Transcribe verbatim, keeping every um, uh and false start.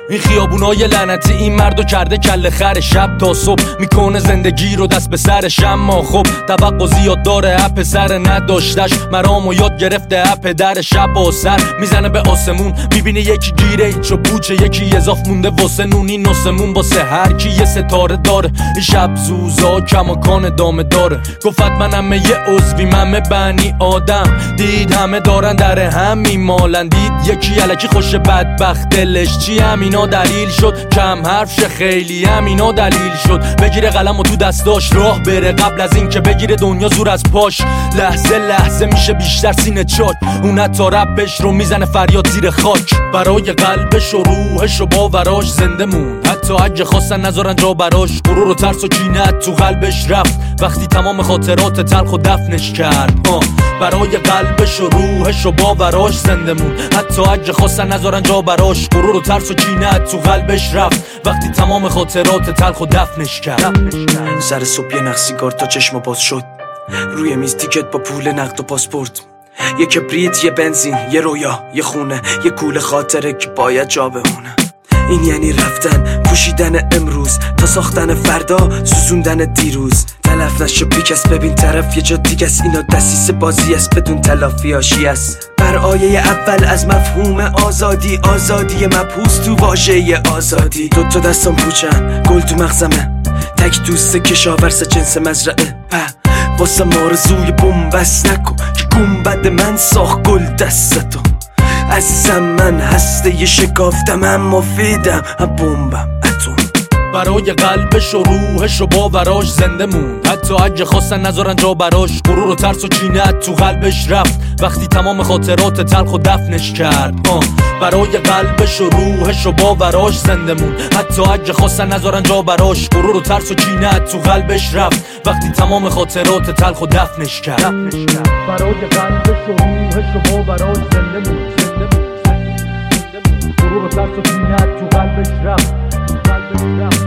این خیابونای لعنتی این مردو کرده کله خر. شب تا صبح میکنه زندگی رو دست به سرش، اما خب توقع زیاد داره اپ سر نداشتش. مرامو یاد گرفته اپ در شب و سر میزنه به آسمون، میبینه یکی گیره ایچ و پوچه، یکی اضاف مونده واسه نونی نسمون. واسه هر کی یه ستاره داره، این شب زوزا کماکان دامه داره. گفت منم یه عضوی من بنی آدم، دید همه دارن در هم میمالن. دید یکی الکی خوش بدبخت دلش چی، همینا دلیل شد کم حرف شه، خیلی همینا دلیل شد. بگیره قلم و تو دستاش راه بره، قبل از این که بگیره دنیا زور از پاش. لحظه لحظه میشه بیشتر سینه چاک، اون تا ربش رو میزنه فریاد زیر خاک. برای قلبش و روحش و باوراش زنده مون، حتی اگه خواستن نذارن جا براش. غرور و ترس و کینت تو قلبش رفت وقتی تمام خاطرات تلخ و دفنش کرد. آه. برای قلبش و روحش و باوراش زنده مون، حتی اگه خواستن نذارن جا براش. غرور و ترس و کینت تو قلبش رفت وقتی تمام خاطرات تلخ و دفنش کرد. سر صبح یه نخ سیگار تا چشم باز شد، روی میز تیکت با پول نقد و پاسپورت، یه کبریت، یه بنزین، یه رویا، یه خونه، یه کوله خاطره که باید جا بمونه. این یعنی رفتن، پوشیدن امروز تا ساختن فردا، سوزوندن دیروز. تلف نشو بیکس، ببین طرف یه جا دیگه است. اینا دسیس بازی است بدون تلافی هاشی است. بر آیه اول از مفهوم آزادی، آزادی مبحوث تو واژه آزادی. دو تا دستم پوچن، گل تو مغزمه، تک دوست کشاورز جنس مزرعه. واسه مارزوی بومبست نکن که گنبد من ساخت گل دستتو. عزیزم من هسته ی شکافتم، اما فیدم هم بومبم اتم. برای قلبش و روحش و باوراش زنده مون، حتی اگه خواستن نذارن جا براش. غرور و ترس و کینت تو قلبش رفت وقتی تمام خاطرات تلخ و دفنش کرد. آه. برای قلبش و روحش و باوراش زنده مون، حتی اگه خواستن نذارن جا براش. غرور و ترس و کینت تو قلبش رفت وقتی تمام خاطرات تلخ و دفنش کرد. برای قلبش و روحش و باوراش زنده مون، غرور و ترس و کینت تو قلبش رفت قلبش رفت